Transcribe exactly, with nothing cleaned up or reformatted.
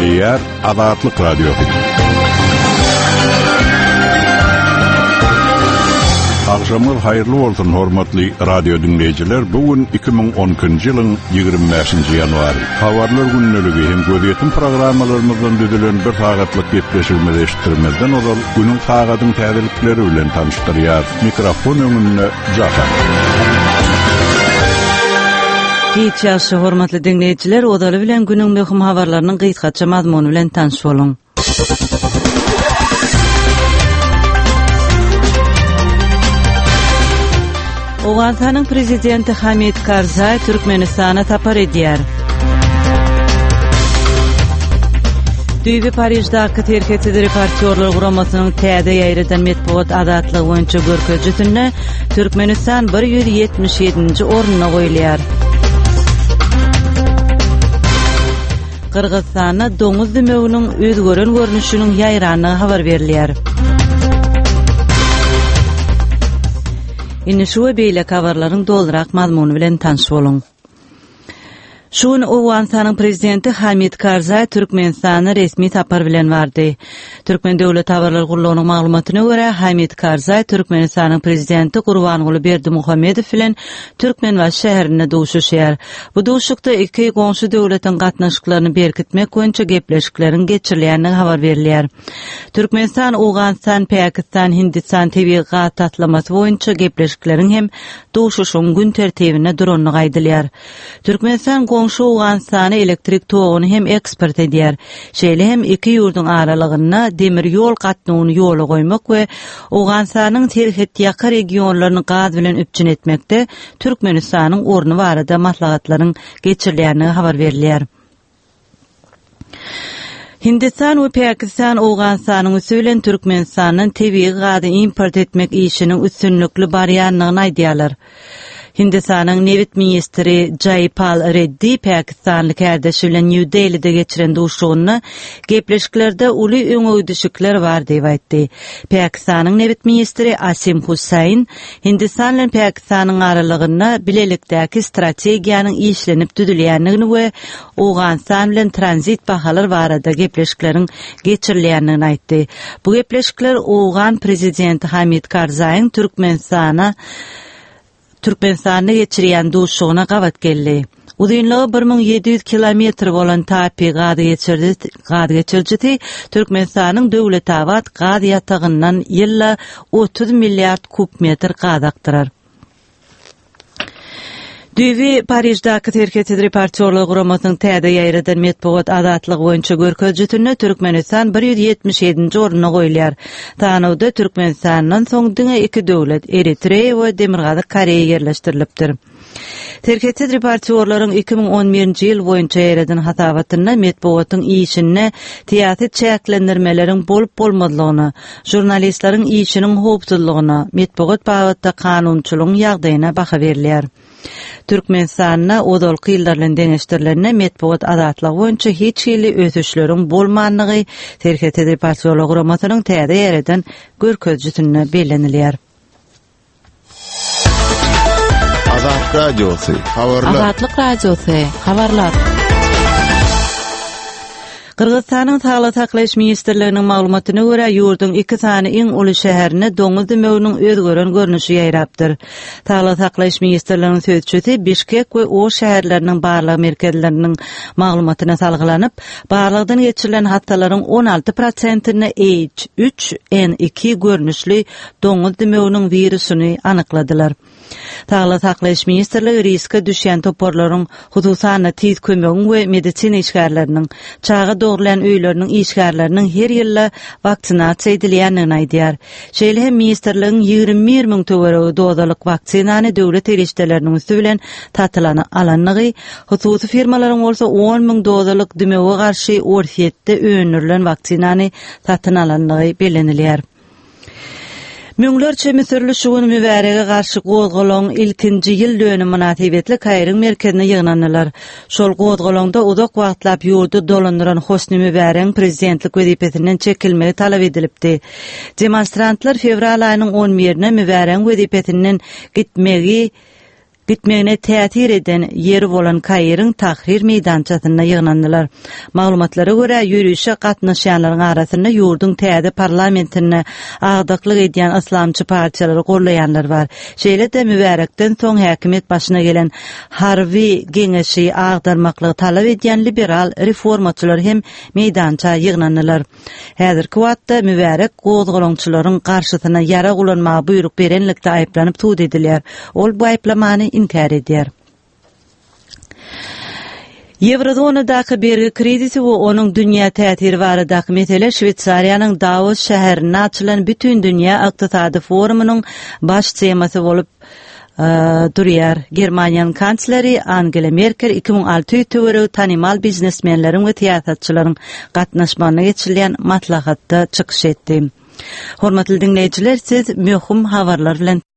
Eýär Azatlyk Radiosu. Akşamlar hayırlı olsun hormatly radio dinleyijiler. Bugün iki bin on üçinji ýylyň ýygrimi beşinji ýanwary. Habarlar günneligi hem gözetim programmalarymyzdan düzülen bir sagatlyk gepleşigimizi eşitdirmezden ozal günüň sagatyň täzelikleri bilen tanıştyrýar. Mikrofon öňünde Jahan. Geçýärşi hormatly dinleyijiler, odaly bilen günüň möhüm habarlarynyň gysgaça mazmuny bilen tanış boluň. Owganistanyň prezidenti Hamid Karzai Türkmenistana tapar edýär. Düýbi Parijdaky terhetli reportyorlar guramasynyň täze ýaýradan medeniýet azatlygy boýunça görkezjüsinde Türkmenistan bir ýüz ýetmiş ýedinji ornuna goýulýar. Kırgızstanda doňuz dümeginiň özgören görnüşiniň ýaýranyny habar berilýär. Indi şu beýle habarlaryň doldurak mazmuny bilen tanış boluň. Şuň Owganistanyň prezidenti Hamid Karzai Türkmenistana resmi tapar bilen bardy. Türkmen döwlet habarlar gurulunyň maglumatyna görä Hamid Karzai Türkmenistanyň prezidenti Gurbanguly Berdimuhammedow bilen Türkmenbaş şäherinde duşuşýar. Bu duşukda iki goňşy döwletiň gatnaşyklaryny berkitmek boýunça gepleşiklerin geçirilýänini habar berilýär. Türkmenistan, Owganistan, Pakistan, Hindistan tebii gat atlamasy boýunça gepleşiklerin hem duşuşyň gün tertibine duranyny gaýdylýar. Türkmenistan goňşy Owganistana elektrik togyny hem eksport edýär. Şeýle hem iki ýurduň aralygyna demir ýol gatnawyny ýola goýmak we Owganistanyň terhet ýaka regionlaryny gaz bilen üpçün etmekde Türkmenistanyň orny barada maslahatlaryň geçirilýänini habar berilýär. Hindistan we Pakistan Owganistanyň üsülen Türkmenistanyň tebii gazy import etmek işiniň üstünlükli barýanlygyny aýdýarlar. Hindistanyň Nevit ministri Jaypal Reddy Pakistanlyk kardeşi bilen New Delhi'de geçiren duşugyny gepleşiklerde uly öňöýdüşikler bar diýip aýtdy. Pakistanyň Nevit ministri Asim Hussain Hindistan bilen Pakistanyň aralygyna bilelikdäki strategiýanyň işlenip düzülýänligini we Owganistan bilen tranzit bahalar barada gepleşikleriň geçirilýänligini aýtdy. Bu gepleşikler Owgan prezidenti Hamid Karzaiň Türkmenistana Türkmenistan'da geçirýän duşugyna gawat geldi. Uzunlygy bir min ýedi ýüz kilometr bolan tapi gady geçirdi, gady geçirjidi. Türkmenistanyň döwlet awat gady ýatagyndan ýylla otuz milliard kubmetr gaz aktyrar. Düýbi Parijdaky terhetli reportyorlar guramasynyň täze ýaýradan medeniýet azatlygy boýunça görkezjüsinde Türkmenistan bir ýüz ýetmiş ýedinji ornuna goýulýar. Tanawda Türkmenistanyň soňdyňa iki döwlet Eritreýa we Demirgazy Koreýa ýerleşdirilipdir. Terhetli reportyorlaryň iki bin on birinji ýyl boýunça ýaýradan hasabatyna medeniýetyň işine tiýaty çäklendirmeleriň bolup bolmadygyny, jurnalistleriň işiniň howpsuzlygyna, medeniýet bagatda kanunçylygyň ýagdaýyna baha berilýär. Türkmenistanyna odalyk ýyllardan deňeşdirilenine medeniýet azatlygy boýunça hiç ýyly ösüşleriň bolmanlygy terhetli reportyorlar guramasynyň täze ýaýradan görkezjüsinde belenilýär. Azatlyk Radiosu, habarlar. Azatlyk Radiosu, habarlar. Kırgızstanyň Sağlyk saklaýyş ministrliginiň maglumatyna görä ýurdun iki sany iň uly şäherine doňuz dümeginiň özgören görnüşi ýaýrapdyr. Sağlyk saklaýyş ministrliginiň sözçüsi Bişkek we o şäherleriniň barlyk merkezleriniň maglumatyna salgylanyp, barlygdan geçirilen hastalaryň on alty prosentyny H üç N iki görnüşli doňuz dümeginiň wirusyny anykladylar. Sağlyk saklaýyş ministrligi riske düşýän toporlaryň hususan tiz kömegi we medisina işgärleriniň çağa dogrulan öýleriniň işgärleriniň her ýylla vaksinasiýa edilýänini aýdýar. Şeýle hem ministrligiň ýygrimi bir miň töweregi dozalyk vaksinany döwlet erişdeleriniň üstü bilen tatylany alanlygy, hususy firmalaryň bolsa on miň dozalyk dümege garşy orfiýetde öňürilen vaksinany tatyn alanlygy belenilýär. Müňlerçe Misirli şugun mübarege garşy gozgalaň ilkinji ýyl dönümi münasibetli Kaýryň merkezine ýygnandylar. Şol gozgalaňda uzak wagtlap ýurdu dolandyran Hosni Mübareň prezidentlik wezipesinden çekilmegi talap edilipdi. Demonstrantlar fevral aýynyň on birine Mübareň wezipesinden gitmegi gitmegine täsir eden ýeri bolan Kairyň tahrir meýdançasyna ýygnandylar. Maglumatlara görä, ýürüýüşe gatnaşýanlaryň arasynda ýurdun täze parlamentine agdaklyk edýän islamçy partiýalary gorlaýanlar bar. Şeýle de mübarekden soň häkimet başyna gelen Harvey geňeşi agdarmaklygy talap edýän liberal reformaçylar hem meýdança ýygnandylar. Häzirki wagtda mübarek gozgalaňçylaryň garşysyna ýara gulanmagy buyruk berenlikde aýplanyp tuğ edilýär. Ol bu aýplamany inkar edýär. Eurozonadaky bergi krizisi we onuň dünýä täsiri baradaky mesele Şwetsariýanyň Davos şäherinde açylan bütün dünýä ykdysady forumunyň baş temasy bolup durýar. Germaniýanyň kansleri Angela Merkel iki bin alty ýyly tanymal biznesmenleriň we tiýatratçylaryň gatnaşmagyna geçirilýän maslahatda çykyş etdi. Hormatly dinleýijiler, siz möhüm habarlar bilen